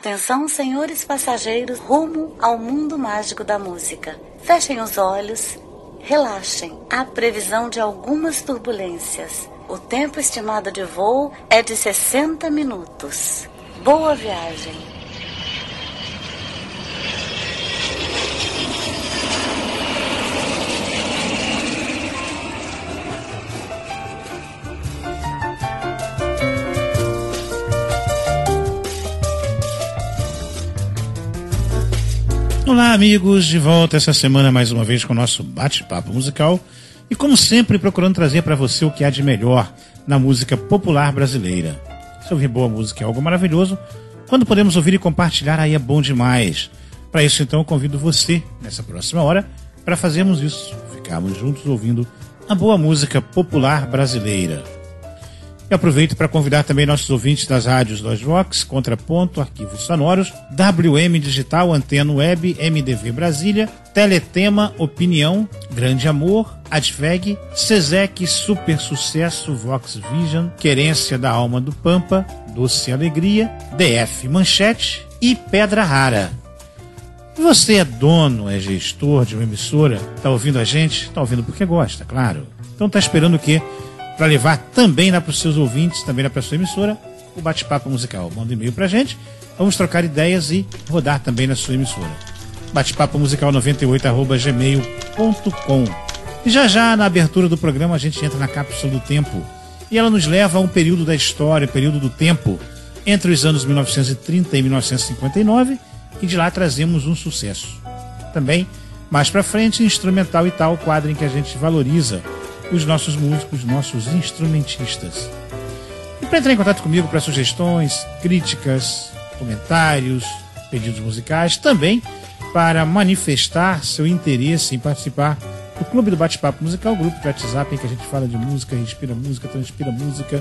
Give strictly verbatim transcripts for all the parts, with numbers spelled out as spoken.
Atenção, senhores passageiros, rumo ao mundo mágico da música. Fechem os olhos, relaxem. Há previsão de algumas turbulências. O tempo estimado de voo é de sessenta minutos. Boa viagem. Olá, amigos, de volta essa semana mais uma vez com o nosso bate-papo musical e, como sempre, procurando trazer para você o que há de melhor na música popular brasileira. Se ouvir boa música é algo maravilhoso, quando podemos ouvir e compartilhar aí é bom demais. Para isso, então, eu convido você, nessa próxima hora, para fazermos isso, ficarmos juntos ouvindo a boa música popular brasileira. E aproveito para convidar também nossos ouvintes das rádios Lojvox, Contraponto, Arquivos Sonoros, W M Digital, Antena Web, M D V Brasília, Teletema, Opinião, Grande Amor, Adveg, Sesec, Super Sucesso, Vox Vision, Querência da Alma do Pampa, Doce Alegria, D F Manchete e Pedra Rara. Você é dono, é gestor de uma emissora, está ouvindo a gente? Está ouvindo porque gosta, claro. Então está esperando o quê? Para levar também lá para os seus ouvintes, também lá para a sua emissora, o bate-papo musical. Manda um e-mail para a gente, vamos trocar ideias e rodar também na sua emissora. bate-papo musical noventa e oito arroba gmail ponto com. E já já, na abertura do programa, a gente entra na cápsula do tempo. E ela nos leva a um período da história, período do tempo, entre os anos mil novecentos e trinta e mil novecentos e cinquenta e nove, e de lá trazemos um sucesso. Também, mais para frente, instrumental e tal, quadro em que a gente valoriza os nossos músicos, nossos instrumentistas. E para entrar em contato comigo para sugestões, críticas, comentários, pedidos musicais, também para manifestar seu interesse em participar do Clube do Bate-Papo Musical, grupo de WhatsApp em que a gente fala de música, respira música, transpira música,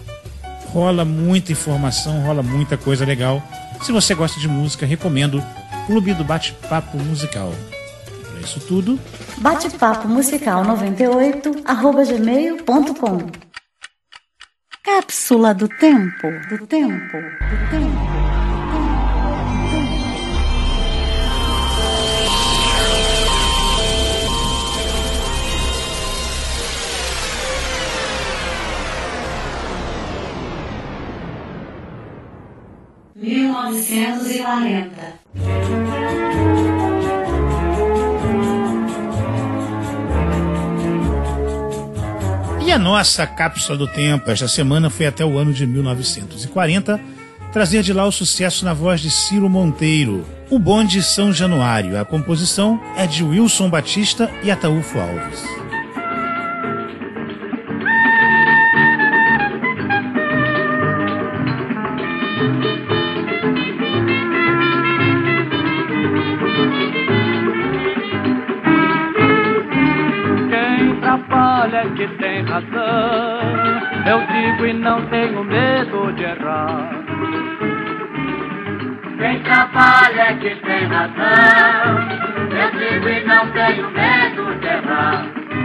rola muita informação, rola muita coisa legal. Se você gosta de música, recomendo Clube do Bate-Papo Musical. Isso tudo. Bate-papo musical noventa e oito arroba gmail ponto com. Cápsula do tempo, do tempo, do tempo. mil novecentos e quarenta. E a nossa cápsula do tempo esta semana foi até o ano de mil novecentos e quarenta, trazer de lá o sucesso na voz de Ciro Monteiro, O Bonde São Januário. A composição é de Wilson Batista e Ataúfo Alves. Que tem razão, eu digo e não tenho medo de errar. Quem trabalha é que tem razão, eu digo e não tenho medo de errar.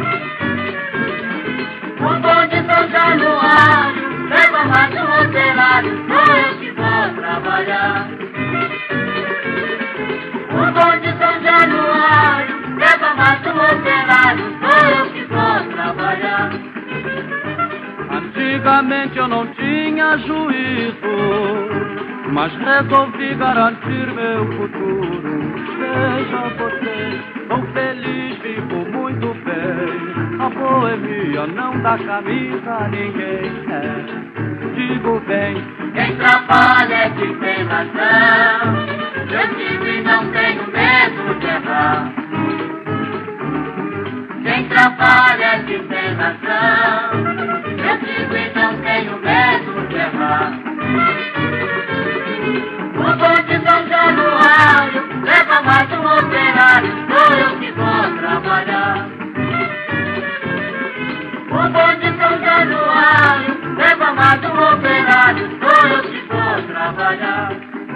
O bonde São Januário leva mais um operário, sou eu que vou trabalhar. O bonde São Januário leva mais um operário, sou eu que vou trabalhar. Antigamente eu não tinha juízo, mas resolvi garantir meu futuro. Veja você, sou feliz, vivo muito bem. A boemia não dá camisa a ninguém. É, digo bem, quem trabalha é que tem razão. Eu digo e não tenho medo de errar. Quem trabalha é que tem razão. Eu digo e não tenho medo de errar. O bonde São Januário leva mais um operário, sou eu que vou trabalhar. O bonde São Januário leva mais um operário, sou eu que vou trabalhar.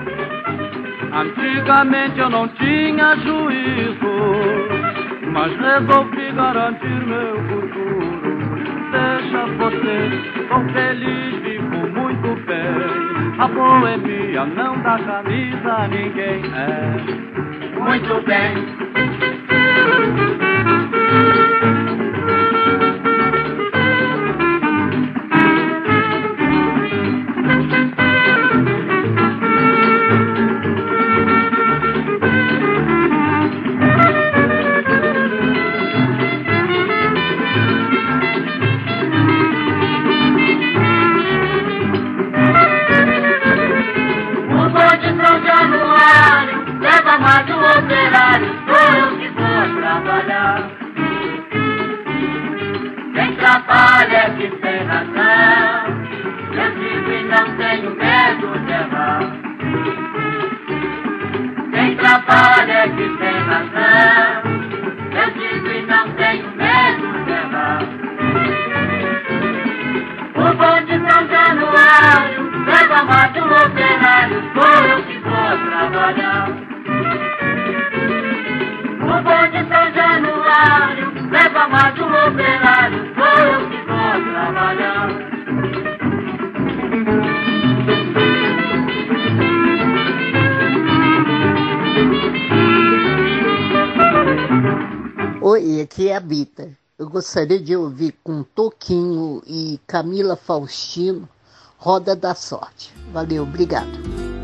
Antigamente eu não tinha juízo, mas resolvi garantir meu futuro. Deixa você, sou feliz, vivo muito bem. A boemia não dá camisa a ninguém. É. Muito bem. Mas o operário sou eu que vou trabalhar. Quem trabalha é que tem razão. Eu digo e não tenho medo de errar. Quem trabalha é que tem razão. Eu digo e não tenho medo de errar. O bonde São Januário leva mais um operário, sou eu que vou trabalhar. O bonde São Januário leva mais um operário, sou eu que vou trabalhar. Oi, aqui é a Bita. Eu gostaria de ouvir com Toquinho e Camila Faustino, Roda da Sorte. Valeu, obrigado.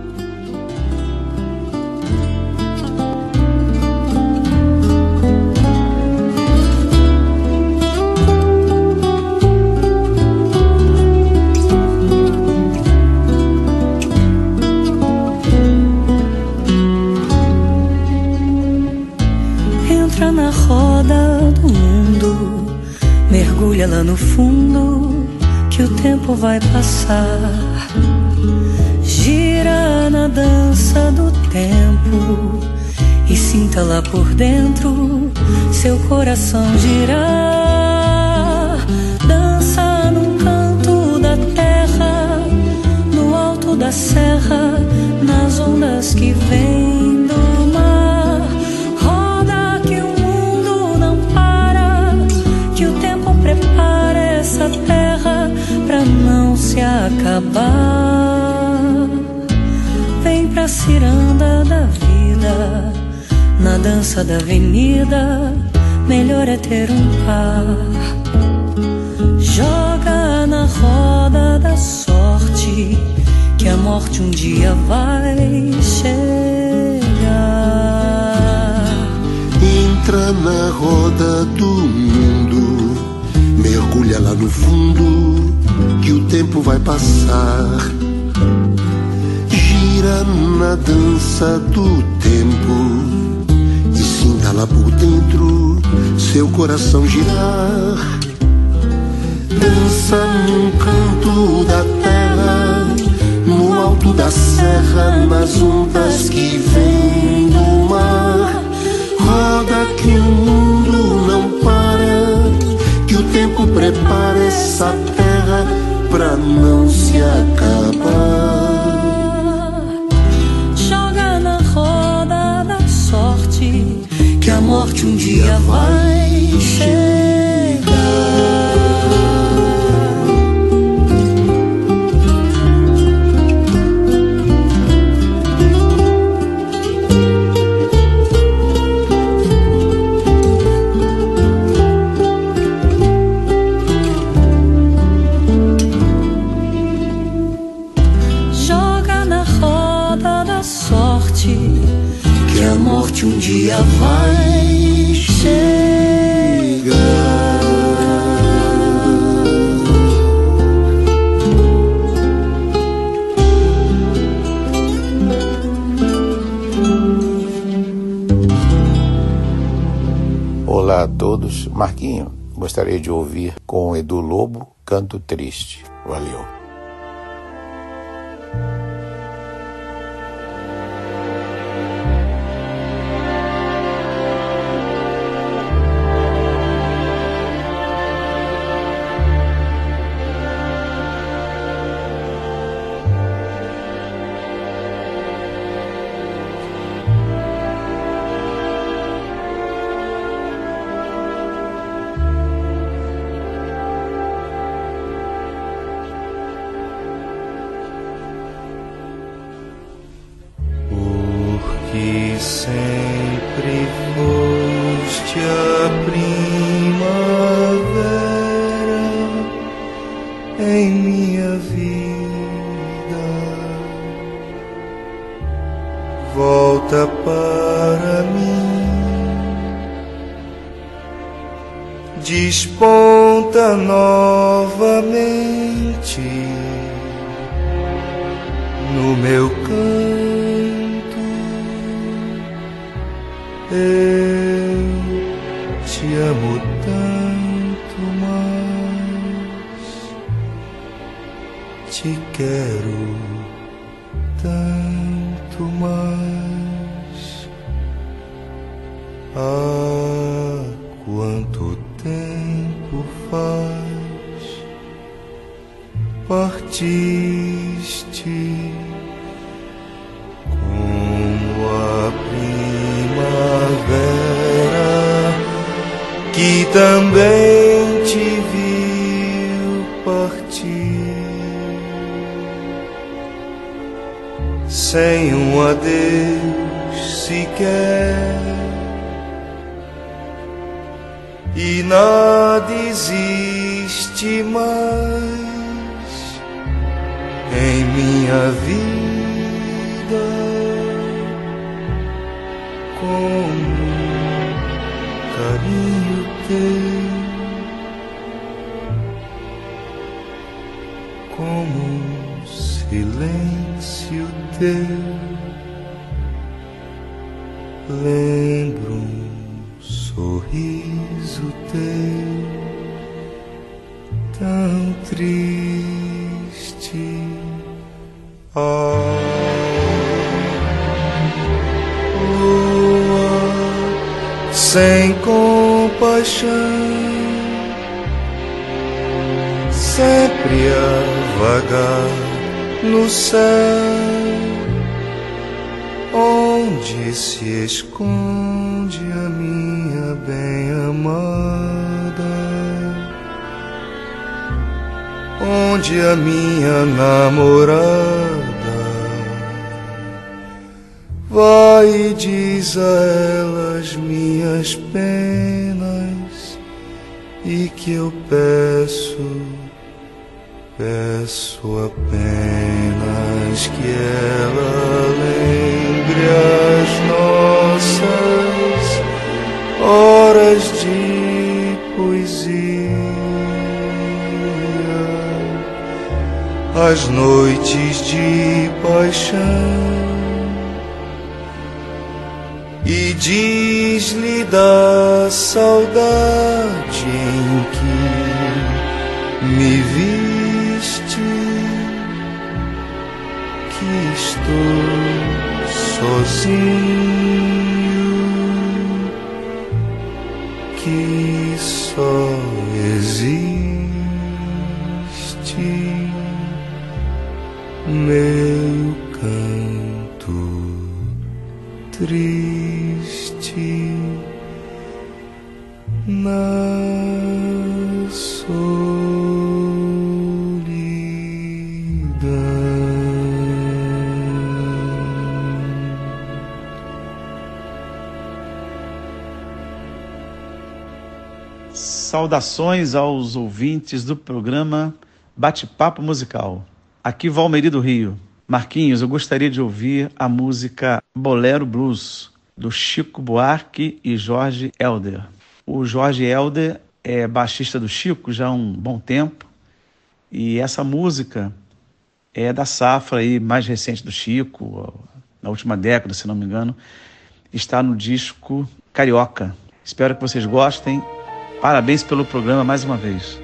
Entra na roda do mundo, mergulha lá no fundo, que o tempo vai passar. Gira na dança do tempo e sinta lá por dentro seu coração girar. Dança num canto da terra, no alto da serra, nas ondas que vêm do mar. Roda que o mundo não para, que o tempo prepara essa terra pra não se acabar. Vem pra ciranda da vida, na dança da avenida, melhor é ter um par. Joga na roda da sorte, que a morte um dia vai chegar. Entra na roda do mundo, mergulha lá no fundo, que o tempo vai passar. Gira na dança do tempo e sinta lá por dentro seu coração girar. Dança num canto da terra, no alto da serra, nas ondas que vêm do mar. Roda que o mundo não para, que o tempo prepara essa terra pra não se acabar. Joga na roda da sorte, que a morte um dia vai chegar. Que a morte um dia vai chegar. Olá a todos, Marquinho, gostaria de ouvir com Edu Lobo, Canto Triste. Valeu. desponta novamente no meu canto. Eu te amo tanto mais, te quero tanto mais. Há quanto tempo faz partiste, como a primavera que também te viu partir, sem um adeus sequer, e nada existe mais em minha vida como carinho teu, como silêncio teu. Lembro um sorriso teu tão triste. Oh, lua sem compaixão, sempre a vagar no céu, onde se esconde a minha bem-amada, onde a minha namorada vai e diz a ela as minhas penas, e que eu peço, peço apenas que ela lembre as nossas horas de poesia, as noites de paixão, e diz-lhe da saudade em que me viste, que estou sozinho, que só existe meu canto triste na Saudações aos ouvintes do programa Bate-Papo Musical. Aqui Valmeri do Rio. Marquinhos, eu gostaria de ouvir a música Bolero Blues, do Chico Buarque e Jorge Helder. O Jorge Helder é baixista do Chico já há um bom tempo, e essa música é da safra aí mais recente do Chico, na última década, se não me engano, está no disco Carioca. Espero que vocês gostem. Parabéns pelo programa mais uma vez.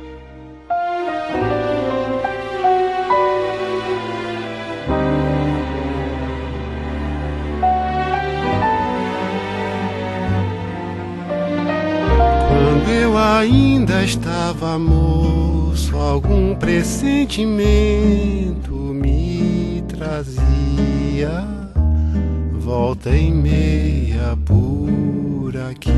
Quando eu ainda estava moço, algum pressentimento me trazia volta e meia por aqui.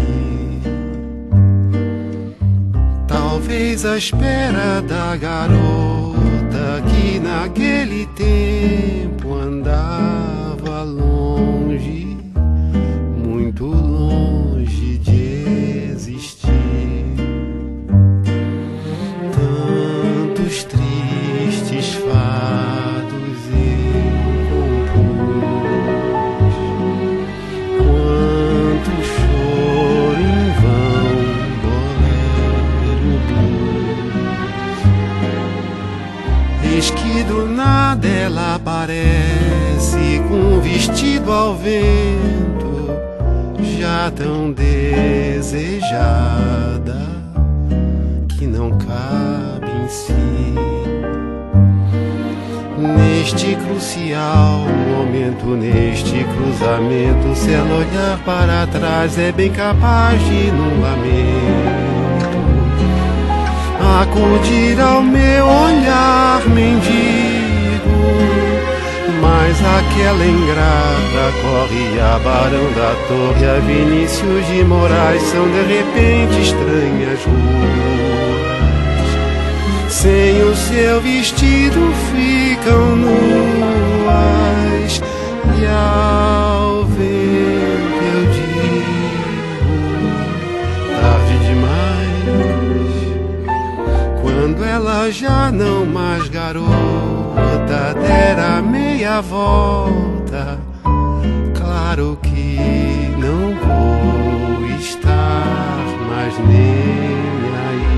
Talvez à espera da garota que naquele tempo andava longe, muito longe de existir. Tantos tristes fados eu compus, quanto choro em vão bolero. aparece com um vestido ao vento, já tão desejada que não cabe em si. Neste crucial momento, neste cruzamento, se ela olhar para trás é bem capaz de, num lamento, acudir ao meu olhar mendigo. Mas aquela ingrata corre a Barão da Torre, a Vinícius de Moraes, são de repente estranhas ruas. Sem o seu vestido ficam nuas, e ao vento eu digo, tarde demais. Quando ela já não mais garota, dera meia volta, claro que não vou estar mais nem aí.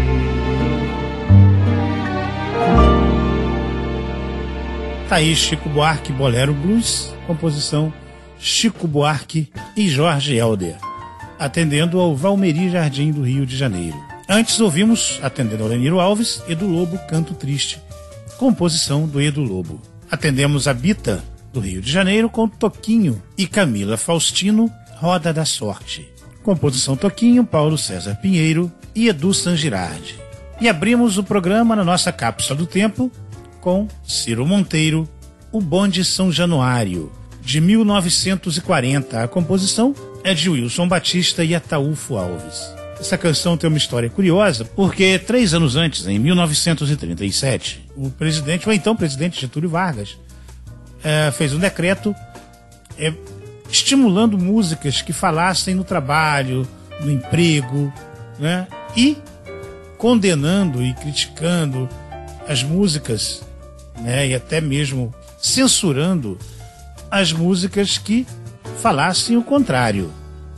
Tá aí Chico Buarque, Bolero Blues, composição Chico Buarque e Jorge Helder, atendendo ao Valmeri Jardim do Rio de Janeiro. Antes ouvimos, atendendo ao Leniro Alves, Edu Lobo, Canto Triste, composição do Edu Lobo. Atendemos a Bita, do Rio de Janeiro, com Toquinho e Camila Faustino, Roda da Sorte, composição Toquinho, Paulo César Pinheiro e Edu Sangirardi. E abrimos o programa na nossa cápsula do tempo com Ciro Monteiro, O Bonde São Januário, de mil novecentos e quarenta. A composição é de Wilson Batista e Ataúfo Alves. Essa canção tem uma história curiosa, porque três anos antes, em mil novecentos e trinta e sete, o presidente, ou então presidente Getúlio Vargas, é, fez um decreto é, estimulando músicas que falassem no trabalho, no emprego, né, e condenando e criticando as músicas, né, e até mesmo censurando as músicas que falassem o contrário.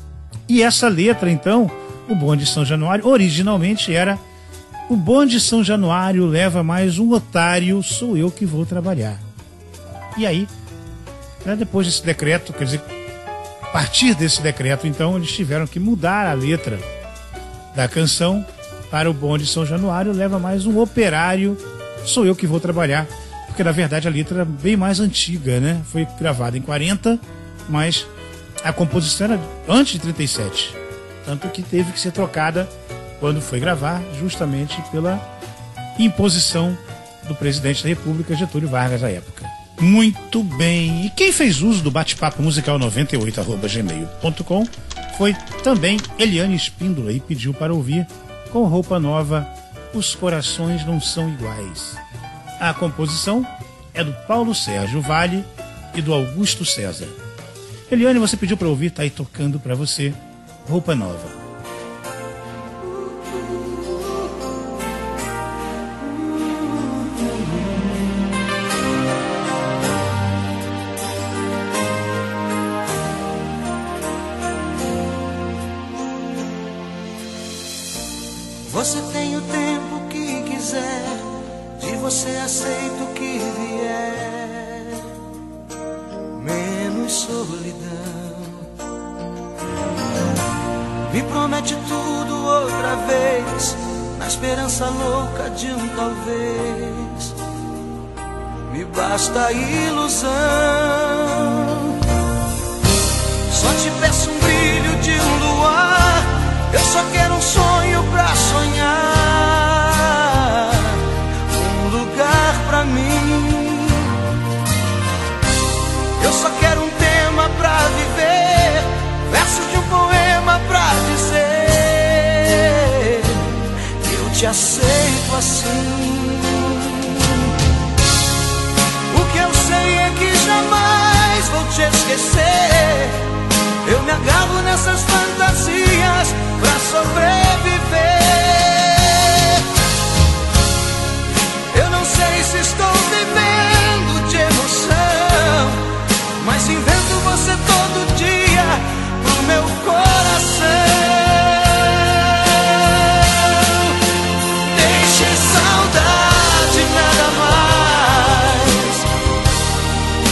E essa letra, então, O Bonde São Januário, originalmente era: o bonde São Januário leva mais um otário, sou eu que vou trabalhar. E aí, né, depois desse decreto, quer dizer, a partir desse decreto, então, eles tiveram que mudar a letra da canção para O Bonde São Januário leva mais um operário, sou eu que vou trabalhar. Porque, na verdade, a letra é bem mais antiga, né? Foi gravada em quarenta, mas a composição era antes de trinta e sete. Tanto que teve que ser trocada quando foi gravar, justamente pela imposição do presidente da República, Getúlio Vargas, à época. Muito bem. E quem fez uso do bate-papo musical noventa e oito arroba gmail ponto com foi também Eliane Espíndola e pediu para ouvir Com Roupa Nova, Os Corações Não São Iguais. A composição é do Paulo Sérgio Vale e do Augusto César. Eliane, você pediu para ouvir, tá aí tocando para você, Roupa Nova. Você tem o tempo que quiser, de você aceito o que vier, menos solidão. Me promete tudo outra vez, na esperança louca de um talvez. Me basta a ilusão. Só te peço um brilho de um luar, eu só quero um sonho pra sonhar, um lugar pra mim. Eu só quero um tema pra viver, versos de um poema pra dizer que eu te aceito assim. O que eu sei é que jamais vou te esquecer. Eu me agarro nessas fantasias pra sobreviver. Eu não sei se estou vivendo de emoção, mas invento você todo dia pro meu coração. Deixe saudade nada mais,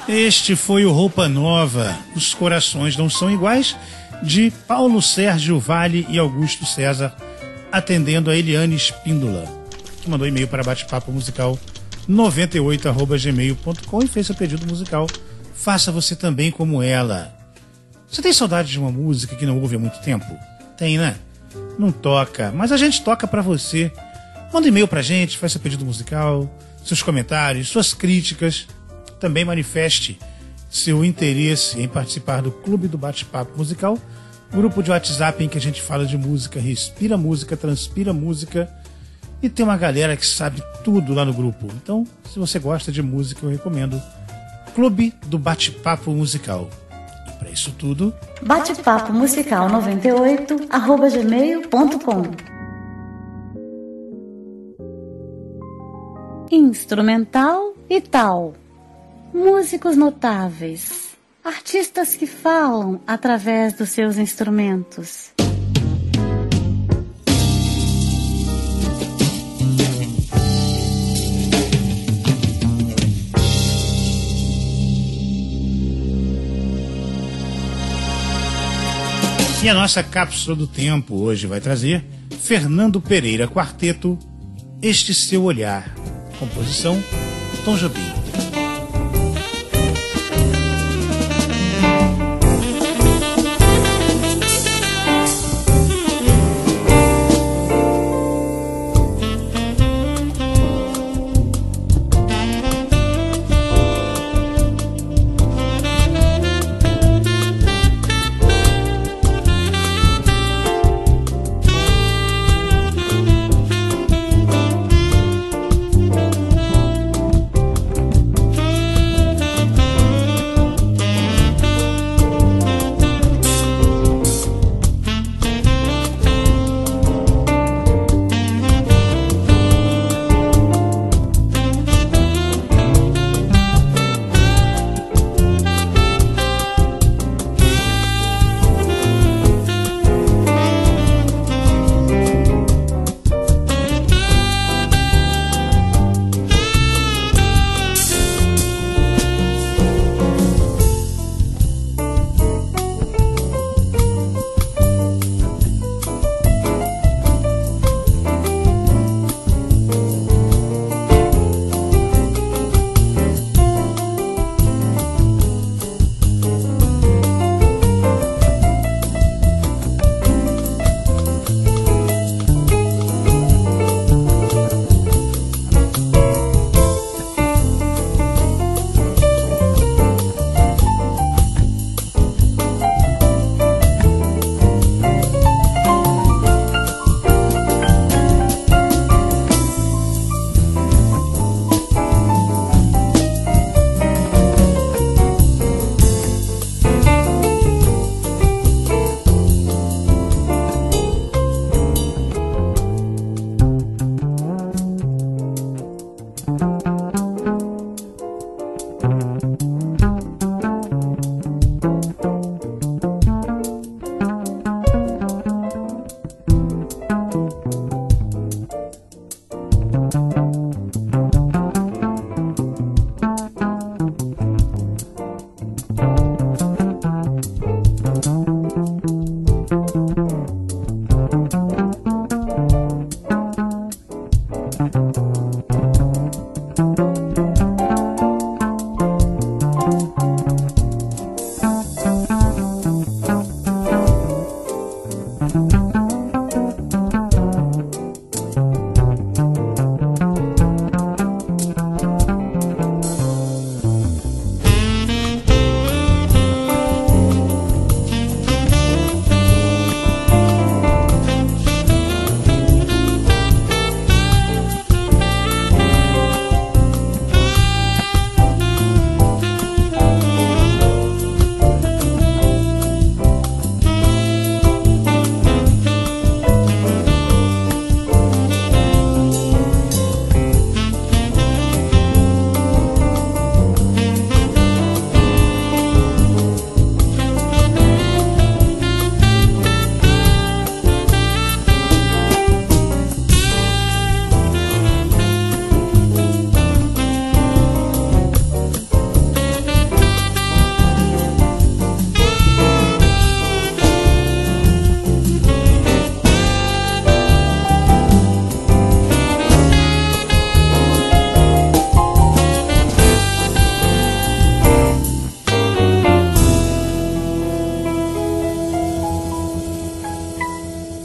Este foi o Roupa Nova, Os Corações Não São Iguais, de Paulo Sérgio Vale e Augusto César, atendendo a Eliane Espíndola, que mandou e-mail para batepapo musical noventa e oito arroba gmail ponto com e fez seu pedido musical. Faça você também como ela. Você tem saudade de uma música que não ouve há muito tempo? Tem, né? Não toca, mas a gente toca pra você. Manda e-mail pra gente, faz seu pedido musical, seus comentários, suas críticas. Também manifeste seu interesse em participar do Clube do Bate-Papo Musical, grupo de WhatsApp em que a gente fala de música, respira música, transpira música, e tem uma galera que sabe tudo lá no grupo. Então, se você gosta de música, eu recomendo Clube do Bate-Papo Musical. E para isso tudo, batepapo musical noventa e oito arroba gmail ponto com. Instrumental e tal. Músicos notáveis. Artistas que falam através dos seus instrumentos. E a nossa cápsula do tempo hoje vai trazer Fernando Pereira Quarteto, Este Seu Olhar. Composição Tom Jobim.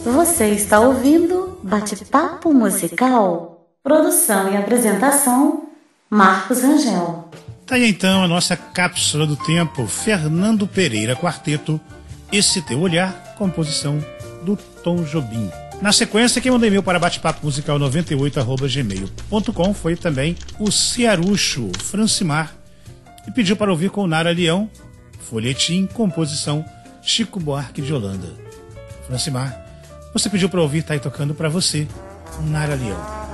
Você está ouvindo Bate-Papo Musical. Produção e apresentação, Marcos Rangel. Tá aí então a nossa cápsula do tempo, Fernando Pereira Quarteto, Esse Teu Olhar, composição do Tom Jobim. Na sequência, quem mandou e-mail para batepapo musical noventa e oito arroba gmail ponto com foi também o Cearucho Francimar, e pediu para ouvir com Nara Leão, Folhetim, composição Chico Buarque de Holanda. Francimar, você pediu para ouvir, tá aí tocando para você, Nara Leão.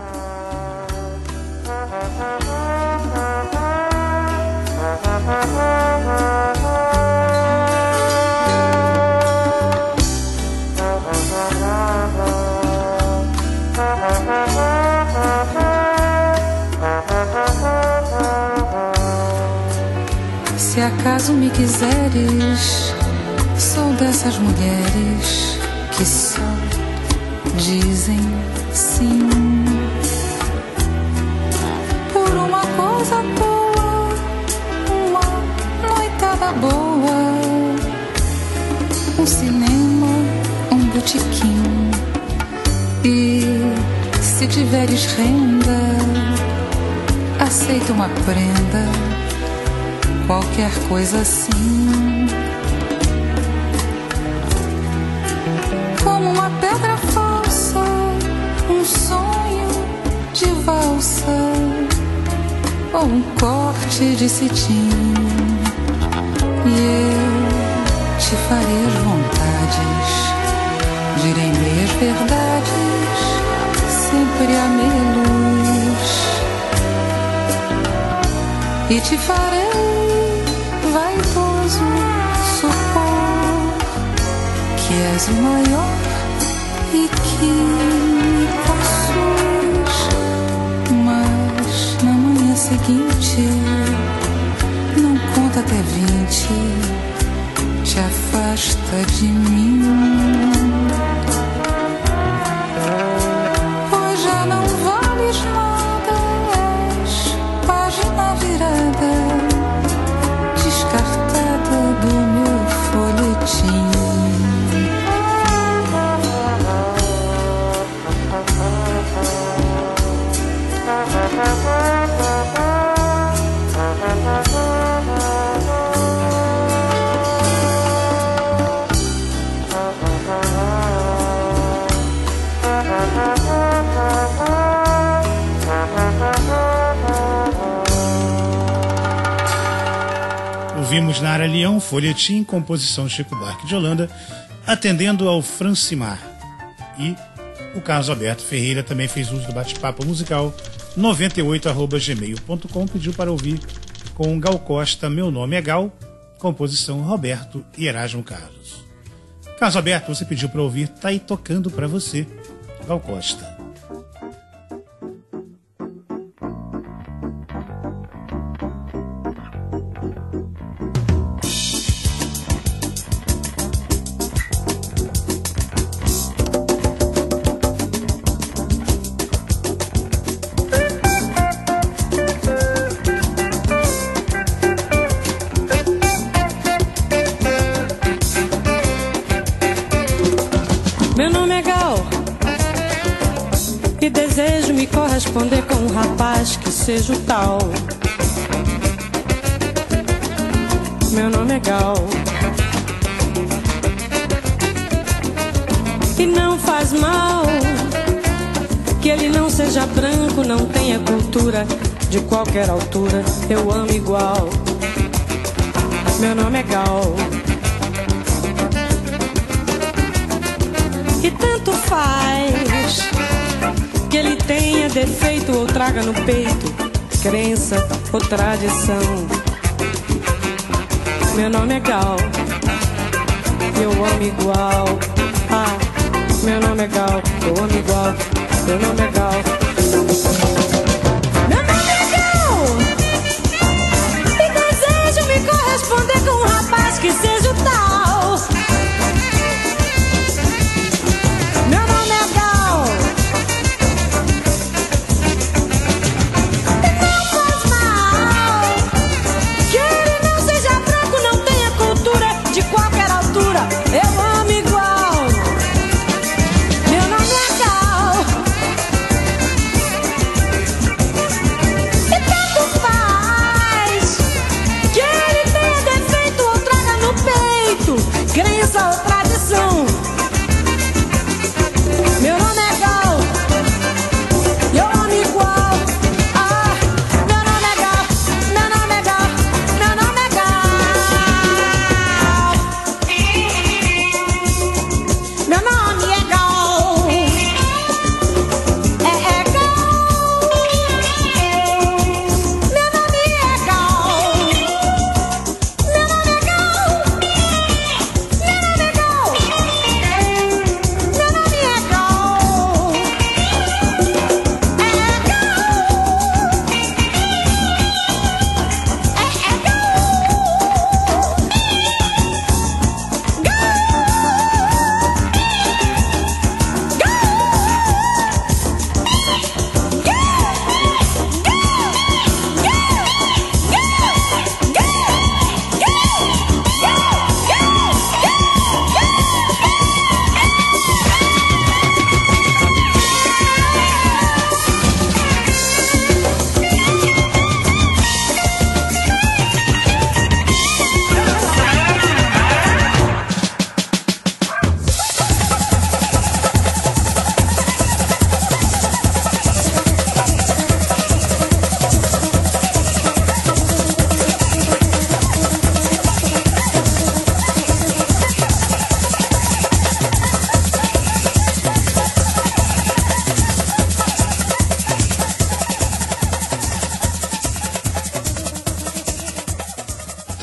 Se acaso me quiseres, sou dessas mulheres que só dizem sim por uma coisa boa, uma noitada boa, um cinema, um botequim. E se tiveres renda, aceita uma prenda, qualquer coisa assim, como uma pedra falsa, um sonho de valsa ou um corte de cetim. E eu te farei as vontades, direi meias verdades, sempre a meia luz, e te farei vaidoso supor que és o maior e que me possuis. Mas na manhã seguinte, não conta até vinte, te afasta de mim. Pois já não vales nada, és página virada, descartada do meu folhetim. Ouvimos Nara Leão, Folhetim, composição Chico Buarque de Holanda, atendendo ao Francimar. E o Carlos Alberto Ferreira também fez uso do bate-papo musical noventa e oito arroba gmail ponto com, pediu para ouvir com Gal Costa, Meu Nome é Gal, composição Roberto e Erasmo Carlos. Carlos Alberto, você pediu para ouvir, tá aí tocando para você, Gal Costa. Corresponder com um rapaz que seja o tal. Meu nome é Gal. E não faz mal que ele não seja branco, não tenha cultura, de qualquer altura eu amo igual. Meu nome é Gal. E tanto faz que ele tenha defeito ou traga no peito crença ou tradição. Meu nome é Gal, eu amo igual. Ah, meu nome é Gal, eu amo igual. Meu nome é Gal. Meu nome é Gal. E desejo me corresponder com um rapaz que seja o tal. Meu nome é Gal. De qualquer altura, eu amo igual.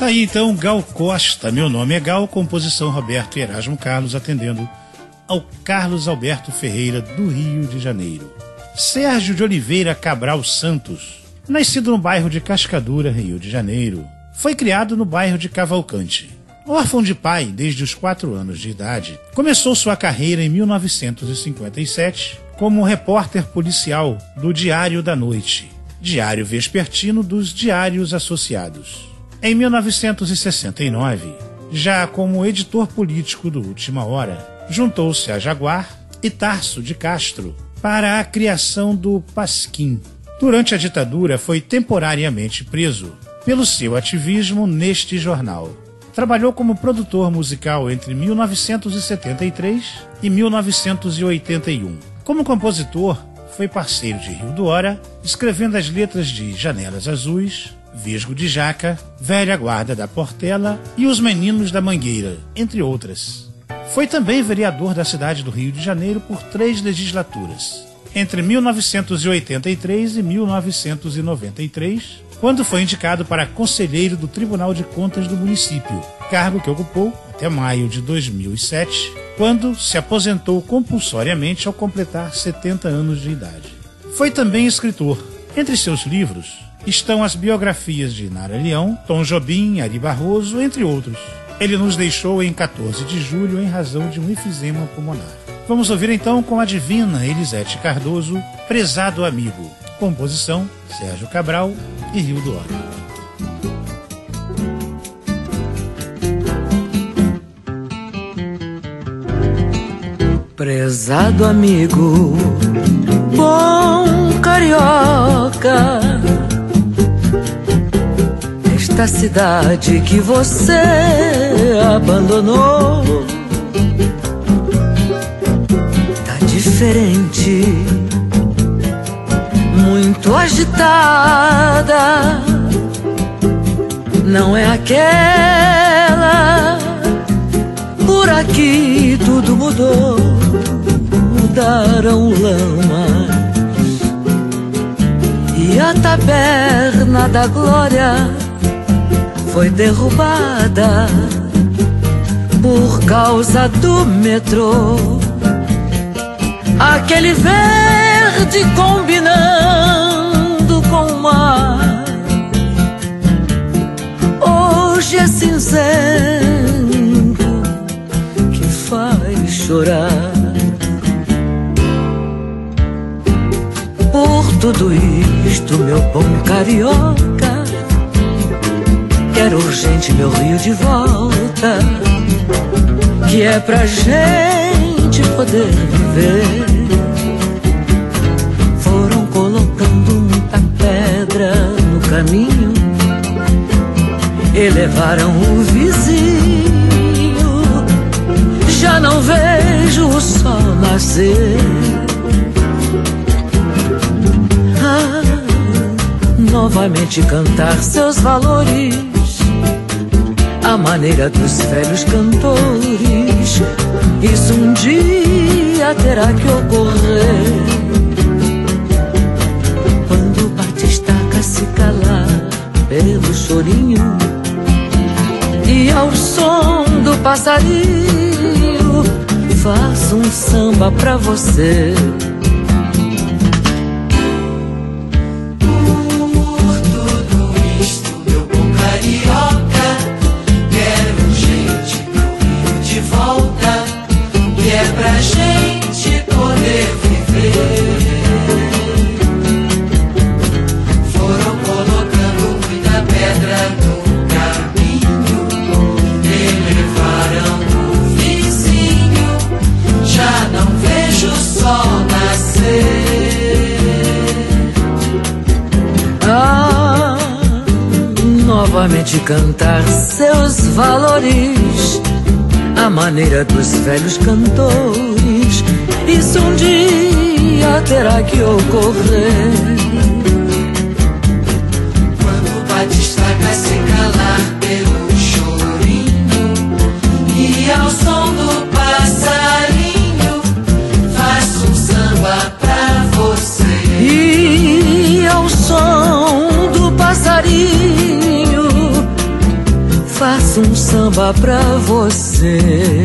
Aí então, Gal Costa, Meu Nome é Gal, composição Roberto e Erasmo Carlos, atendendo ao Carlos Alberto Ferreira, do Rio de Janeiro. Sérgio de Oliveira Cabral Santos, nascido no bairro de Cascadura, Rio de Janeiro, foi criado no bairro de Cavalcante. Órfão de pai desde os quatro anos de idade, começou sua carreira em mil novecentos e cinquenta e sete como repórter policial do Diário da Noite, diário vespertino dos Diários Associados. Em mil novecentos e sessenta e nove, já como editor político do Última Hora, juntou-se a Jaguar e Tarso de Castro para a criação do Pasquim. Durante a ditadura, foi temporariamente preso pelo seu ativismo neste jornal. Trabalhou como produtor musical entre mil novecentos e setenta e três e mil novecentos e oitenta e um. Como compositor, foi parceiro de Rio do Hora, escrevendo as letras de Janelas Azuis, Vesgo de Jaca, Velha Guarda da Portela e Os Meninos da Mangueira, entre outras. Foi também vereador da cidade do Rio de Janeiro por três legislaturas, entre mil novecentos e oitenta e três e mil novecentos e noventa e três, quando foi indicado para conselheiro do Tribunal de Contas do município, cargo que ocupou até maio de dois mil e sete, quando se aposentou compulsoriamente ao completar setenta anos de idade. Foi também escritor. Entre seus livros estão as biografias de Nara Leão, Tom Jobim, Ari Barroso, entre outros. Ele nos deixou em quatorze de julho em razão de um enfisema pulmonar. Vamos ouvir então com a divina Elisete Cardoso, Prezado Amigo. Composição Sérgio Cabral e Rio do Hora. Prezado amigo, bom carioca, esta cidade que você abandonou tá diferente, muito agitada, não é aquela. Por aqui tudo mudou, mudaram lamas, e a taberna da glória foi derrubada por causa do metrô. Aquele verde combinando com o mar, hoje é cinzento que faz chorar. Por tudo isto, meu bom carioca, quero urgente meu Rio de volta, que é pra gente poder viver. Foram colocando muita pedra no caminho, elevaram o vizinho, já não vejo o sol nascer. Ah, novamente cantar seus valores, a maneira dos velhos cantores. Isso um dia terá que ocorrer, quando o batistaca se calar pelo chorinho, e ao som do passarinho faço um samba pra você. Pra gente poder viver, foram colocando muita pedra no caminho, elevaram o vizinho, já não vejo o sol nascer. Ah, novamente cantar seus valores, a maneira dos velhos cantores. Isso um dia terá que ocorrer, quando o batistaca se calar pelo chorinho, e ao som do passarinho faço um samba pra você. E ao som do passarinho samba pra você.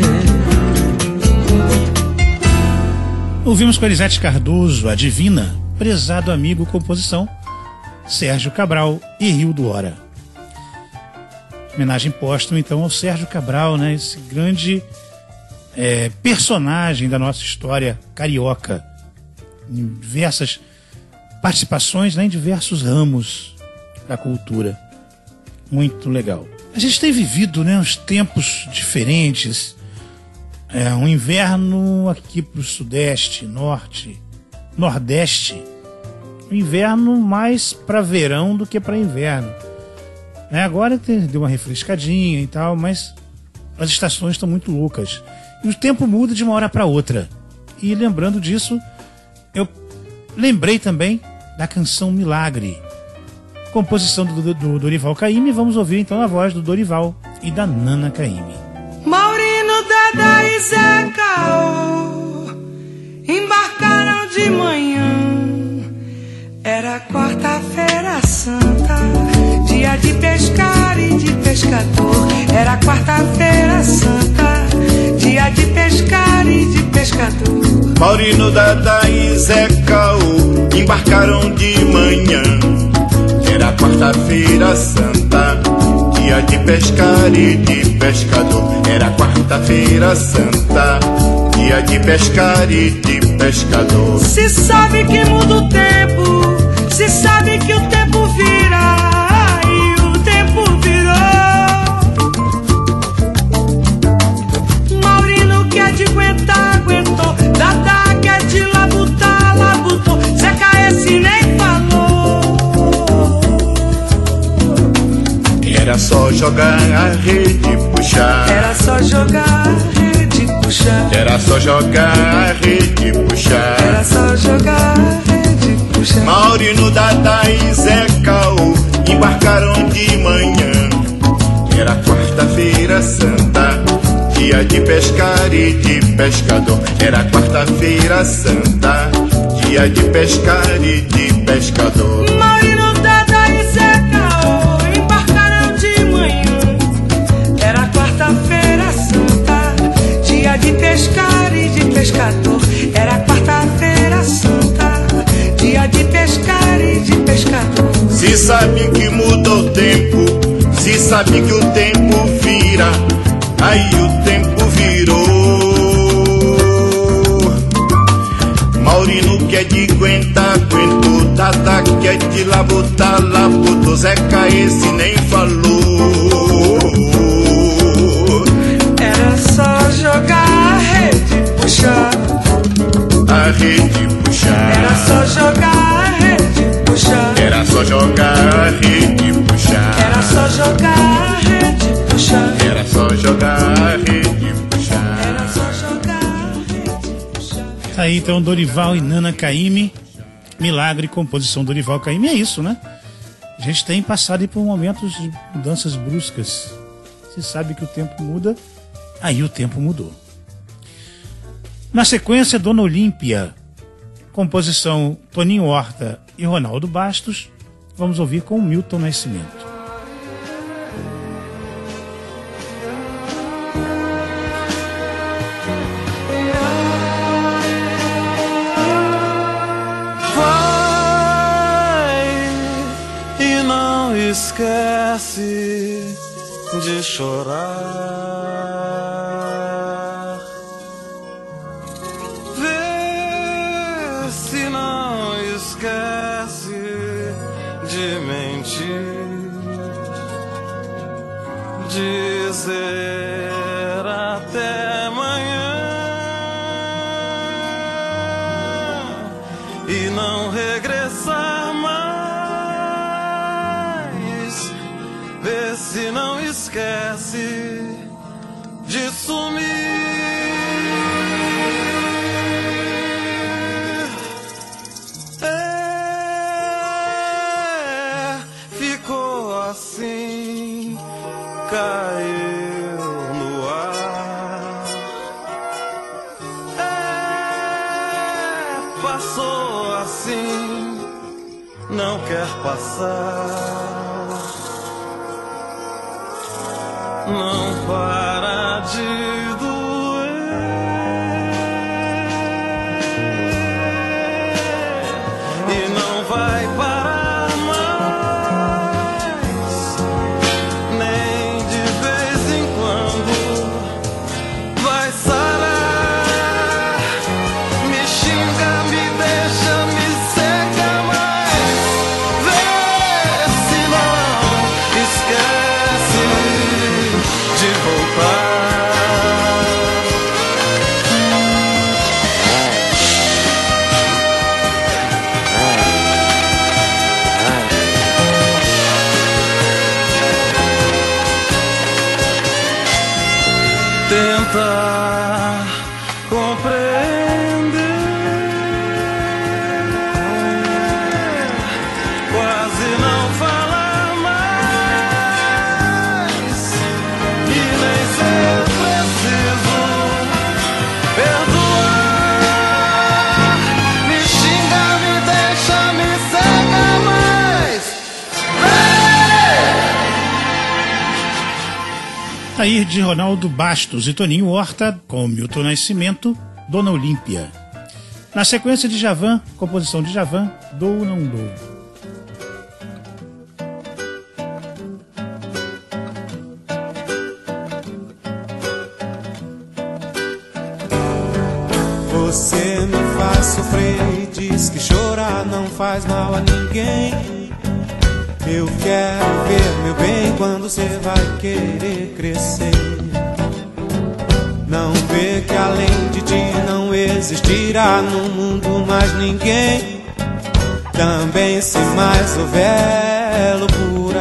Ouvimos com Elisete Cardoso, a Divina, prezado amigo, composição Sérgio Cabral e Rio do Hora. Homenagem póstuma então ao Sérgio Cabral, né? Esse grande é, personagem da nossa história carioca, em diversas participações, né, em diversos ramos da cultura. Muito legal. A gente tem vivido, né, uns tempos diferentes. É, um inverno aqui para o sudeste, norte, nordeste. Um inverno mais para verão do que para inverno. É, agora tem, deu uma refrescadinha e tal, mas as estações estão muito loucas. E o tempo muda de uma hora para outra. E lembrando disso, eu lembrei também da canção Milagre, composição do, do, do Dorival Caymmi. Vamos ouvir então a voz do Dorival e da Nana Caymmi. Maurino, Dada e Zé Caô embarcaram de manhã. Era quarta-feira santa, dia de pescar e de pescador. Era quarta-feira santa, dia de pescar e de pescador. Maurino, Dada e Zé Caô embarcaram de manhã. Era quarta-feira santa, dia de pescar e de pescador. Era quarta-feira santa, dia de pescar e de pescador. Se sabe que muda o tempo, se sabe que o tempo vira, e o tempo virou. Maurino que é de aguentar, aguentou. Dada que é de labutar, labutou. Zeca esse nem falou. Era só jogar a rede e puxar. Era só jogar a rede e puxar. Era só jogar a rede e puxar. Era só jogar a rede e puxar. Maurino, Dada e Zé Caô embarcaram de manhã. Era quarta-feira santa, dia de pescar e de pescador. Era quarta-feira santa, dia de pescar e de pescador. Maurino, Dada e Zé Caô embarcaram de manhã. Era quarta-feira santa, dia de pescar e de pescador. Era quarta-feira santa, dia de pescar e de pescador. Se sabe que muda o tempo, se sabe que o tempo vira, aí o tempo virou. Maurino que é de aguentar, aguentou. Dada que é de labutar, labutou. Zeca esse nem falou. Era só jogar a rede e puxar. A rede e puxar. Era só jogar a rede e puxar. Era só jogar a rede e puxar. Era só jogar a rede e puxar. Era só jogar a rede e puxar. Era só jogar a rede e puxar. Tá aí então Dorival e Nana Caymmi, Milagre, composição Dorival Caymmi. É isso, né? A gente tem passado aí por momentos de mudanças bruscas. Se sabe que o tempo muda, aí o tempo mudou. Na sequência, Dona Olímpia, composição Toninho Horta e Ronaldo Bastos. Vamos ouvir com Milton Nascimento. Vai e não esquece de chorar. Vê se não esquece de mentir, dizer até amanhã e não regressar mais. Vê se não esquece de sumir. É, ficou assim, caiu no ar. É, passou assim, não quer passar. não para de doer e não vai parar mais, nem de vez em quando vai sarar. Me xinga, me deixa, me seca mais, vê se não esquece de voltar. Tentar compreender, quase não falar mais e nem ser preciso perdoar. Me xinga, me deixa, me cega mais. Aí de Ronaldo Bastos e Toninho Horta, com Milton Nascimento, Dona Olímpia. Na sequência de Djavan, composição de Djavan, Dou ou Não Dou. Você me faz sofrer e diz que chorar não faz mal a ninguém. Eu quero ver meu bem quando você vai querer crescer. Não vê que além de ti não existirá no mundo mais ninguém. Também se mais houver loucura,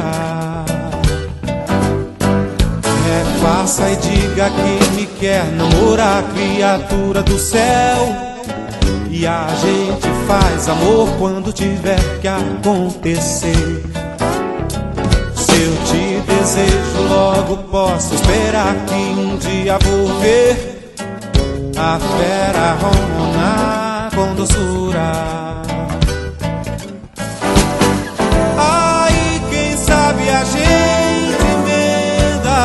é, faça e diga que me quer namorar, criatura do céu. E a gente faz amor quando tiver que acontecer. Se eu te desejo, logo posso esperar que um dia vou ver a fera ronronar com doçura. Aí quem sabe a gente emenda,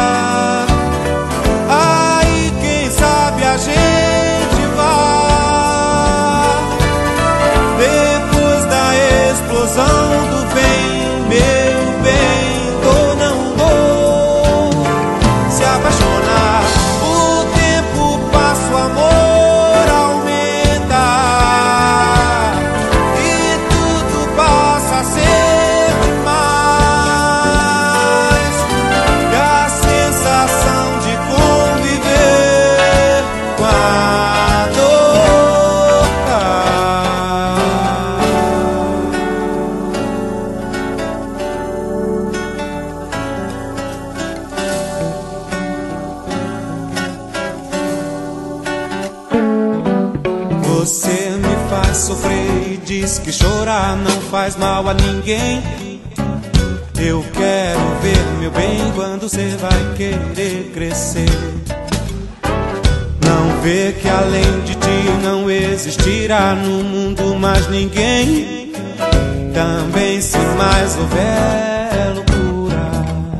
aí quem sabe a gente vai, depois da explosão do bem, meu bem. Você me faz sofrer e diz que chorar não faz mal a ninguém. Eu quero ver meu bem quando você vai querer crescer. Não vê que além de ti não existirá no mundo mais ninguém. Também se mais houver loucura,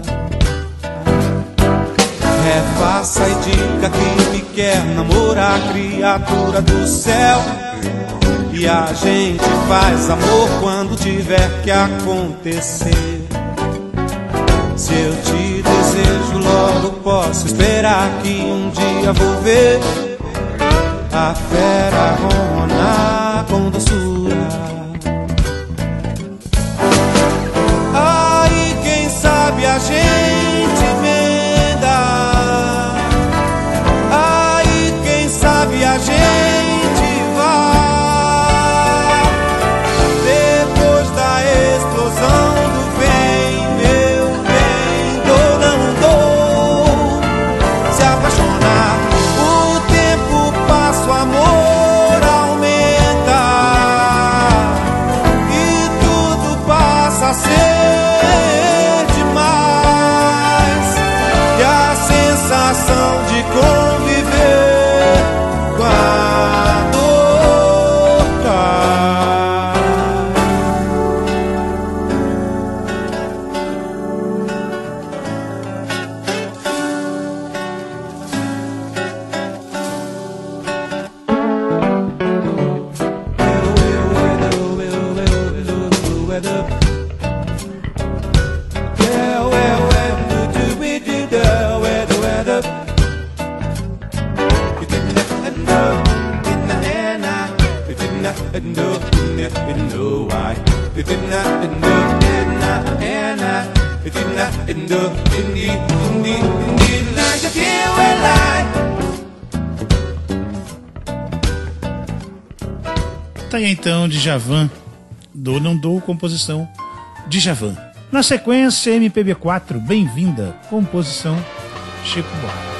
é, faça e diga que me quer namorar, criatura do céu. E a gente faz amor quando tiver que acontecer. Se eu te desejo, logo posso esperar que um dia vou ver a fera ronronar com doçura. Aí quem sabe a gente emenda, aí quem sabe a gente vai, depois da explosão do bem, meu bem, dou não dou, se apaixonar, o tempo passa, o amor aumenta. Tá aí então Djavan, do Não Dou, composição Djavan. Na sequência, M P B quatro, Bem-vinda, composição Chico Buarque.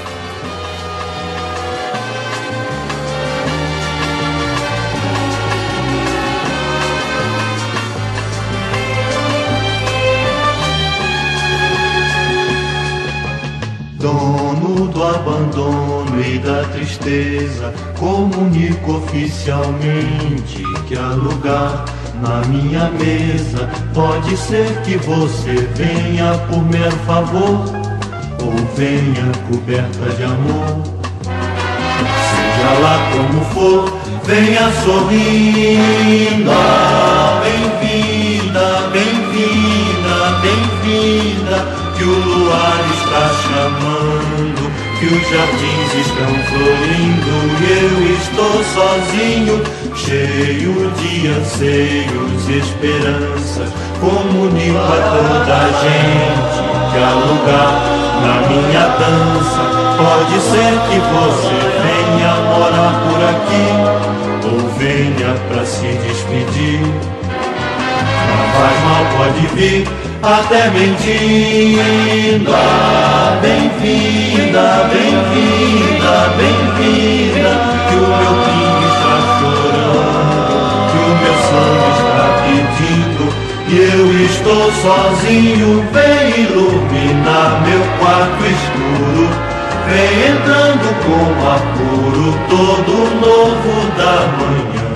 Dono do abandono e da tristeza, comunico oficialmente que há lugar na minha mesa. Pode ser que você venha por mero favor, ou venha coberta de amor. Seja lá como for, venha sorrindo. Ah, bem-vinda, bem-vinda, bem-vinda, que o luar está chamando, que os jardins estão florindo e eu estou sozinho, cheio de anseios e esperanças. Comunico a toda a gente que há lugar na minha dança. Pode ser que você venha morar por aqui, ou venha pra se despedir. Não faz mal, pode vir até mentindo. Ah, bem-vinda, bem-vinda, bem-vinda, que o meu pingo está chorando, que o meu sangue está pedindo, e eu estou sozinho. Vem iluminar meu quarto escuro, vem entrando com apuro, todo novo da manhã.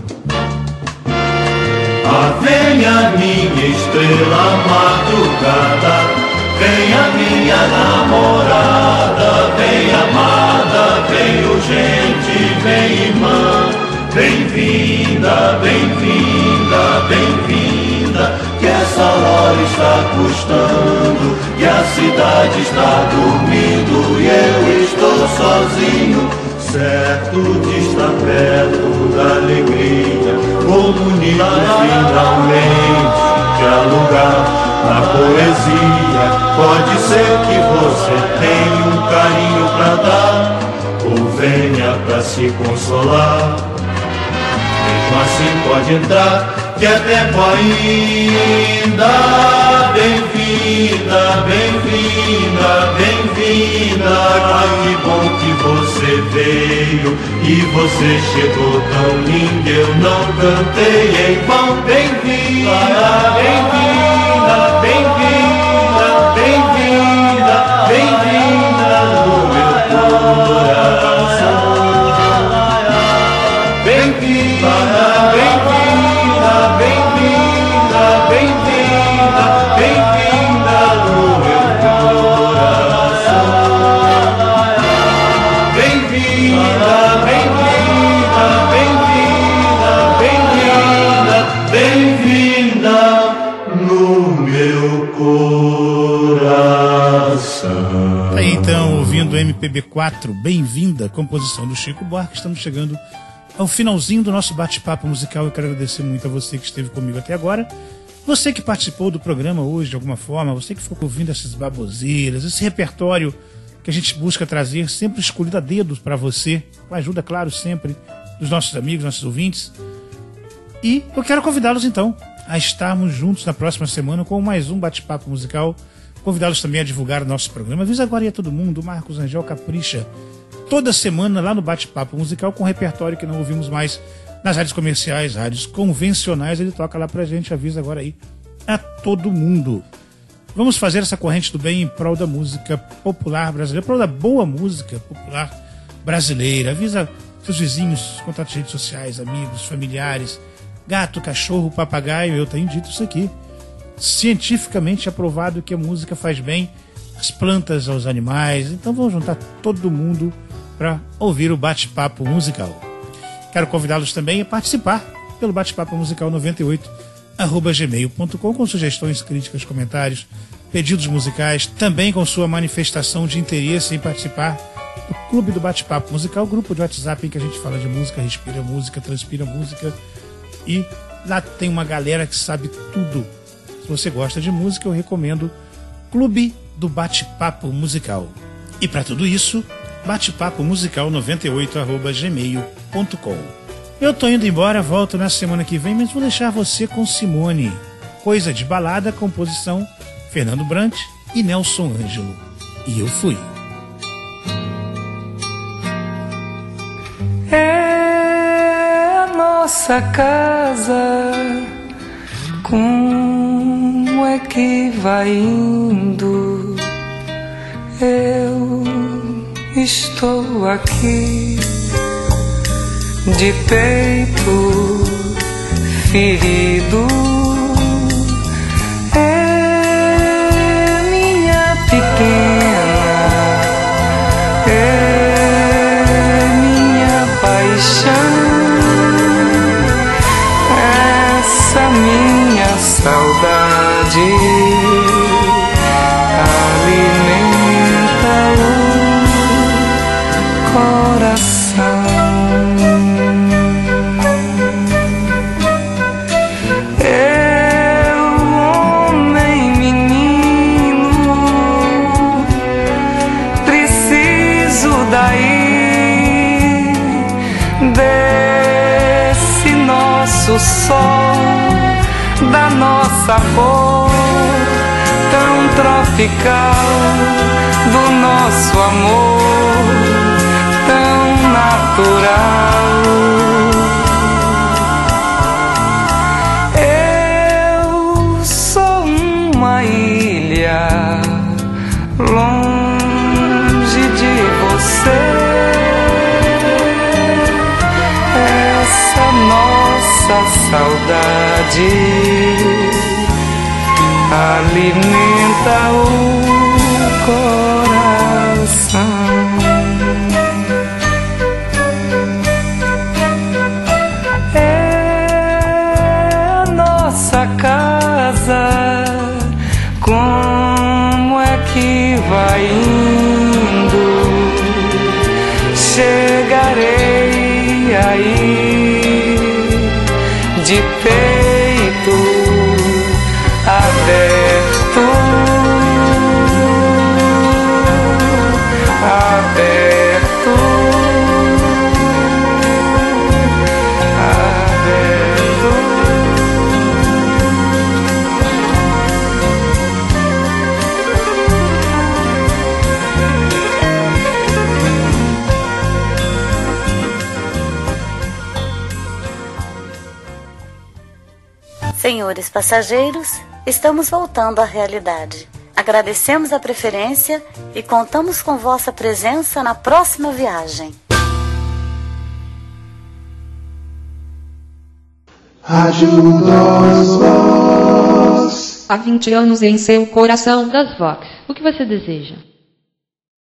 Ah, venha minha estrela madrugada, venha minha namorada, vem amada, vem urgente, vem irmã. Bem-vinda, bem-vinda, bem-vinda, que essa hora está custando, e a cidade está dormindo, e eu estou sozinho, certo de estar perto da alegria. Comunico finalmente que há lugar na poesia. Pode ser que você tenha um carinho pra dar, ou venha pra se consolar. Mesmo assim pode entrar, que é tempo ainda. Bem-vinda, bem-vinda, bem-vinda. Ai, que bom que você veio, e você chegou tão linda, eu não cantei em vão. Bem-vinda, bem-vinda, bem-vinda, bem-vinda, bem-vinda no meu coração. Bem-vinda, bem-vinda, bem-vinda, bem-vinda, bem-vinda no meu coração. Bem-vinda, bem-vinda, bem-vinda, bem-vinda, bem-vinda no meu coração. Aí então, ouvindo M P B quatro, Bem-vinda, composição do Chico Buarque, estamos chegando ao finalzinho do nosso bate-papo musical. Eu quero agradecer muito a você que esteve comigo até agora, você que participou do programa hoje de alguma forma, você que ficou ouvindo essas baboseiras, esse repertório que a gente busca trazer, sempre escolhido a dedos para você, com a ajuda, claro, sempre dos nossos amigos, nossos ouvintes. E eu quero convidá-los então a estarmos juntos na próxima semana com mais um bate-papo musical, convidá-los também a divulgar o nosso programa. Avisa agora aí a todo mundo, o Marcos Angel capricha toda semana lá no Bate-Papo Musical, com repertório que não ouvimos mais nas rádios comerciais, rádios convencionais. Ele toca lá pra gente, avisa agora aí a todo mundo. Vamos fazer essa corrente do bem em prol da música popular brasileira, em prol da boa música popular brasileira. Avisa seus vizinhos, contatos de redes sociais, amigos, familiares, gato, cachorro, papagaio. Eu tenho dito isso aqui, cientificamente aprovado que a música faz bem às plantas, aos animais. Então vamos juntar todo mundo para ouvir o Bate-Papo Musical. Quero convidá-los também a participar pelo Bate-Papo Musical noventa e oito arroba gmail ponto com, com sugestões, críticas, comentários, pedidos musicais, também com sua manifestação de interesse em participar do Clube do Bate-Papo Musical, grupo de WhatsApp em que a gente fala de música, respira música, transpira música, e lá tem uma galera que sabe tudo. Se você gosta de música, eu recomendo Clube do Bate-Papo Musical. E para tudo isso, batepapo musical noventa e oito arroba gmail ponto com. Eu tô indo embora, volto na semana que vem, mas vou deixar você com Simone. Coisa de Balada, composição Fernando Brant e Nelson Ângelo. E eu fui. É a nossa casa, como é que vai indo? Eu estou aqui de peito ferido. É minha pequena, é minha paixão, essa minha saudade alimenta o coração. Eu, homem menino, preciso daí desse nosso sol, da nossa cor tão tropical, do nosso amor tão natural. Eu sou uma ilha longe de você, essa nossa saudade alimenta o coração. É a nossa casa, como é que vai indo? Chegarei aí de peito aberto, aberto, aberto. Senhores passageiros, estamos voltando à realidade. Agradecemos a preferência e contamos com vossa presença na próxima viagem. Rádio das Voz. Há vinte anos em seu coração das Vox. O que você deseja?